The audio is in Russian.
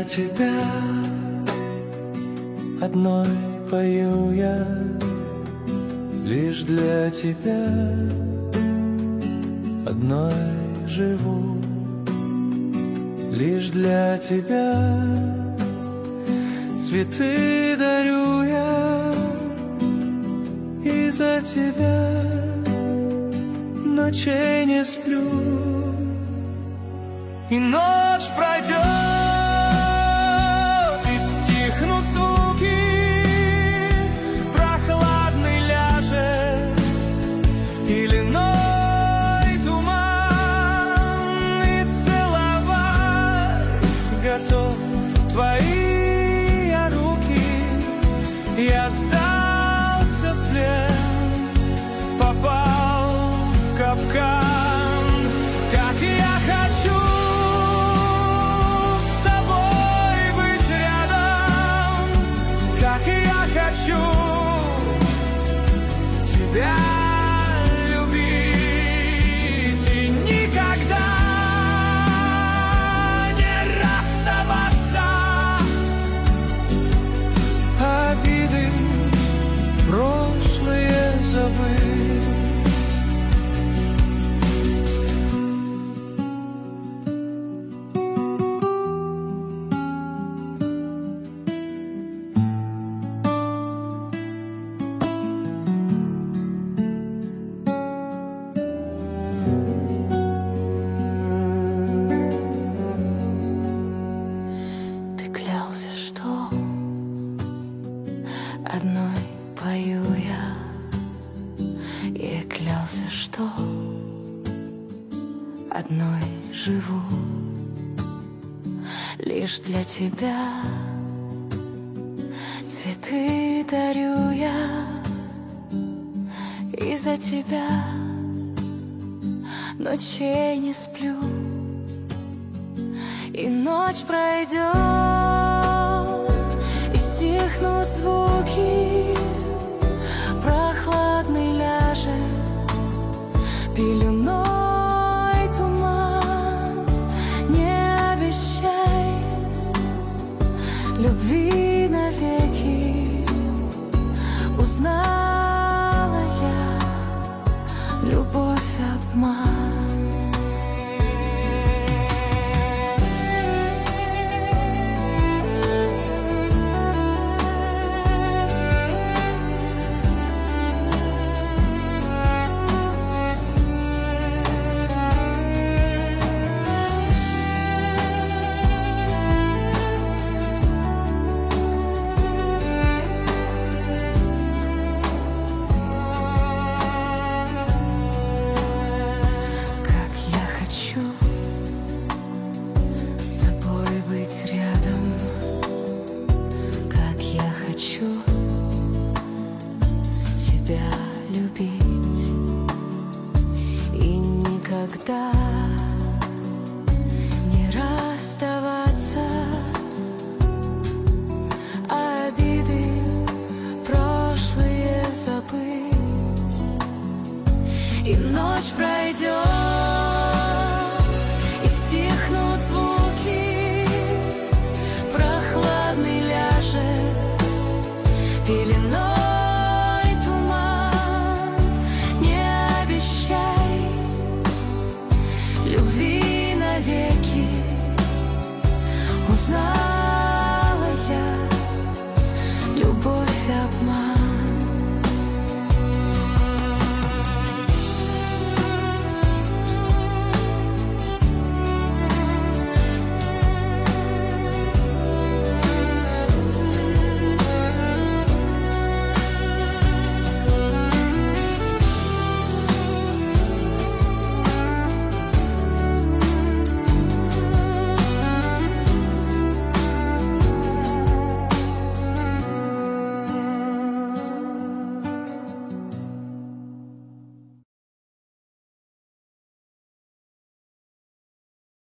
тебя одной пою я, лишь для тебя одной живу, лишь для тебя цветы дарю я, и за тебя ночей не сплю, и ночь пройдет, и стихнут звуки, прохладный ляжет лилиной туман, и целовать готов твои я руки. Я сдался в плен, попал в капкан, как я хочу с тобой быть рядом, как я хочу тебя любить и никогда не расставаться, обиды прошлое забыть. Ты клялся, что одной пою я, и клялся, что одной живу, лишь для тебя цветы дарю я, и за тебя ночей не сплю, и ночь пройдет, и стихнут звуки, прохладный ляжет пеленой туман. Не обещай любви навеки, узнала я любовь обман. С тобой быть рядом, как я хочу тебя любить и никогда не расставаться, обиды прошлые забыть, и ночь пройдет,